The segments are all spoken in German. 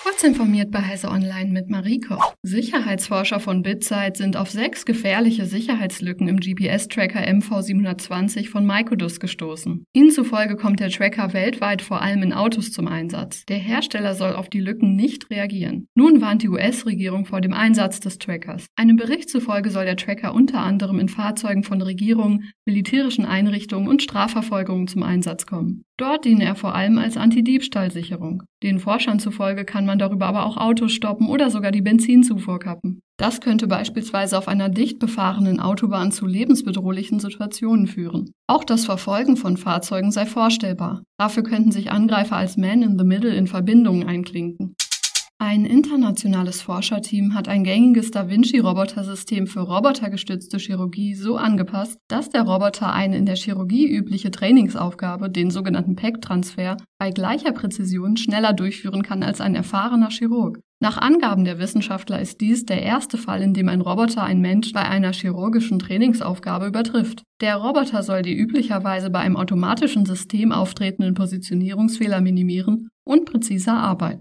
Kurz informiert bei Heise Online mit Marie Koch. Sicherheitsforscher von BitSight sind auf 6 gefährliche Sicherheitslücken im GPS-Tracker MV720 von Microdus gestoßen. Ihnen zufolge kommt der Tracker weltweit vor allem in Autos zum Einsatz. Der Hersteller soll auf die Lücken nicht reagieren. Nun warnt die US-Regierung vor dem Einsatz des Trackers. Einem Bericht zufolge soll der Tracker unter anderem in Fahrzeugen von Regierungen, militärischen Einrichtungen und Strafverfolgungen zum Einsatz kommen. Dort diene er vor allem als Antidiebstahlsicherung. Den Forschern zufolge kann man darüber aber auch Autos stoppen oder sogar die Benzinzufuhr kappen. Das könnte beispielsweise auf einer dicht befahrenen Autobahn zu lebensbedrohlichen Situationen führen. Auch das Verfolgen von Fahrzeugen sei vorstellbar. Dafür könnten sich Angreifer als Man in the Middle in Verbindungen einklinken. Ein internationales Forscherteam hat ein gängiges Da Vinci-Robotersystem für robotergestützte Chirurgie so angepasst, dass der Roboter eine in der Chirurgie übliche Trainingsaufgabe, den sogenannten PEC-Transfer, bei gleicher Präzision schneller durchführen kann als ein erfahrener Chirurg. Nach Angaben der Wissenschaftler ist dies der erste Fall, in dem ein Roboter einen Mensch bei einer chirurgischen Trainingsaufgabe übertrifft. Der Roboter soll die üblicherweise bei einem automatischen System auftretenden Positionierungsfehler minimieren und präziser arbeiten.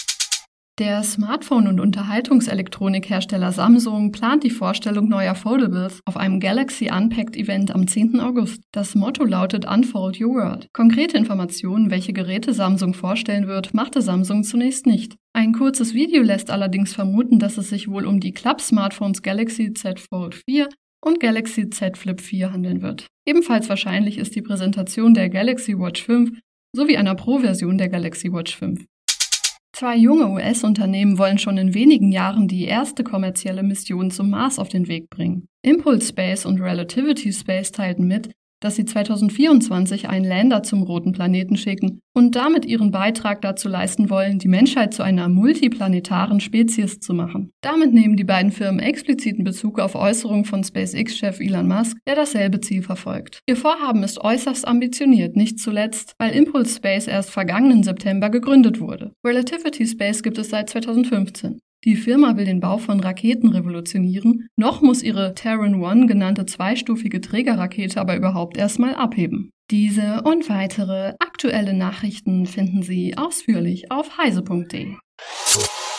Der Smartphone- und Unterhaltungselektronikhersteller Samsung plant die Vorstellung neuer Foldables auf einem Galaxy Unpacked Event am 10. August. Das Motto lautet Unfold Your World. Konkrete Informationen, welche Geräte Samsung vorstellen wird, machte Samsung zunächst nicht. Ein kurzes Video lässt allerdings vermuten, dass es sich wohl um die Club-Smartphones Galaxy Z Fold 4 und Galaxy Z Flip 4 handeln wird. Ebenfalls wahrscheinlich ist die Präsentation der Galaxy Watch 5 sowie einer Pro-Version der Galaxy Watch 5. 2 junge US-Unternehmen wollen schon in wenigen Jahren die erste kommerzielle Mission zum Mars auf den Weg bringen. Impulse Space und Relativity Space teilten mit, dass sie 2024 einen Lander zum roten Planeten schicken und damit ihren Beitrag dazu leisten wollen, die Menschheit zu einer multiplanetaren Spezies zu machen. Damit nehmen die beiden Firmen expliziten Bezug auf Äußerungen von SpaceX-Chef Elon Musk, der dasselbe Ziel verfolgt. Ihr Vorhaben ist äußerst ambitioniert, nicht zuletzt, weil Impulse Space erst vergangenen September gegründet wurde. Relativity Space gibt es seit 2015. Die Firma will den Bau von Raketen revolutionieren, noch muss ihre Terran 1 genannte zweistufige Trägerrakete aber überhaupt erstmal abheben. Diese und weitere aktuelle Nachrichten finden Sie ausführlich auf heise.de.